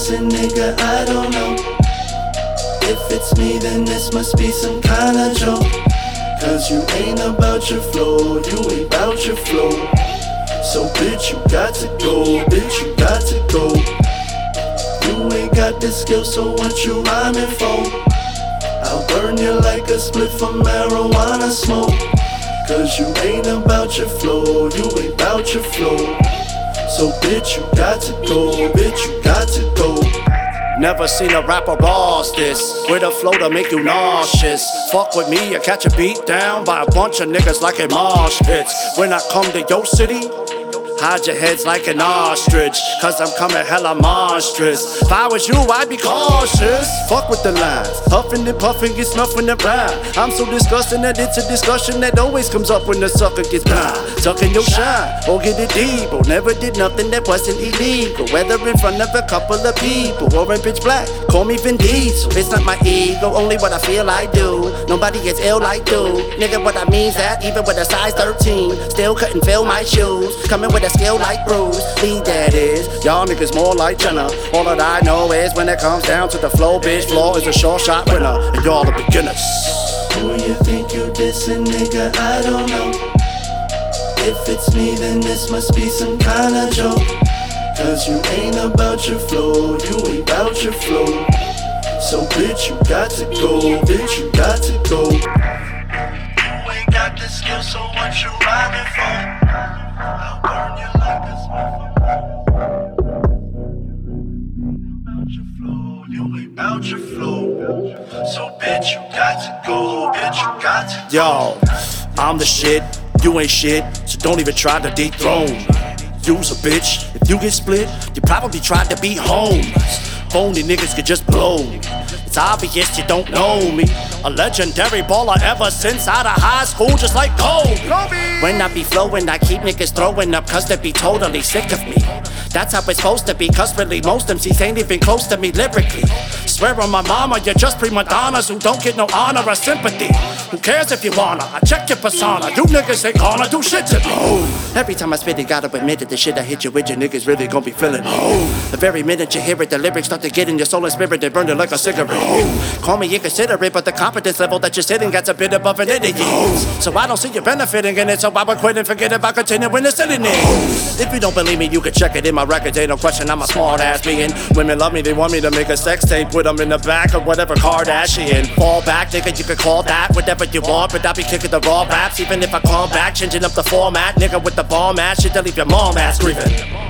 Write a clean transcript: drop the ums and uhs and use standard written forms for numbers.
dissing, nigga, I don't know. If it's me, then this must be some kind of joke. Cause you ain't about your flow, you ain't about your flow. So bitch, you got to go, bitch, you got to go. You ain't got the skill, so what you rhyming for? I'll burn you like a split from marijuana smoke. Cause you ain't about your flow, you ain't about your flow. So bitch, you got to go, bitch, you got to go. Never seen a rapper boss this, with a flow to make you nauseous. Fuck with me, you catch a beat down by a bunch of niggas like in mosh pits. When I come to your city, hide your heads like an ostrich, cause I'm coming hella monstrous. If I was you, I'd be cautious. Fuck with the lines, huffing and puffing, get snuffing the ride. I'm so disgusting that it's a discussion that always comes up when the sucker gets blind. Sucking your shine, or get it deep, or never did nothing that wasn't illegal. Whether in front of a couple of people, or in pitch black, call me Vin Diesel. It's not my ego, only what I feel I do. Nobody gets ill like do. Nigga, what I mean's that even with a size 13, still couldn't fill my shoes. Coming with a skill like Bruce Lee, that is. Y'all niggas more like Jenna. All that I know is when it comes down to the flow, bitch, floor is a short shot winner, and y'all are beginners. Who you think you dissing, nigga, I don't know. If it's me, then this must be some kind of joke. Cause you ain't about your flow, you ain't about your flow. So bitch, you got to go, bitch, you got to go. You ain't got the skill, so what you rhyming for? I'll burn you like a smoke. About your flow, you ain't about your flow. So bitch, you got to go, bitch, you got to Yo, go. I'm the shit, you ain't shit, so don't even try to dethrone me. You's a bitch, if you get split, you probably tried to be homies. Phony niggas could just blow me. It's obvious you don't know me. A legendary baller ever since out of high school, just like Kobe. When I be flowing, I keep niggas throwing up, cause they be totally sick of me. That's how it's supposed to be, cause really most MCs ain't even close to me lyrically. Swear on my mama, you're just prima donnas who don't get no honor or sympathy. Who cares if you wanna? I check your persona, you niggas ain't gonna do shit to me. Every time I spit it, gotta admit it, the shit I hit you with, your niggas really gon' be feeling it. The very minute you hear it, the lyrics start to get in your soul and spirit, they burn it like a cigarette. Call me inconsiderate, but the competence level that you're sitting gets a bit above an idiot. So I don't see you benefiting in it, so I would quit and forget about continuing to sit in it. If you don't believe me, you can check it in my records, ain't no question, I'm a smart ass being. Women love me, they want me to make a sex tape with them in the back of whatever Kardashian. Fall back, nigga, you can call that whatever you want, but I'll be kicking the raw raps, even if I call back, changing up the format. Nigga with the bomb ass shit, they'll leave your mom ass grieving.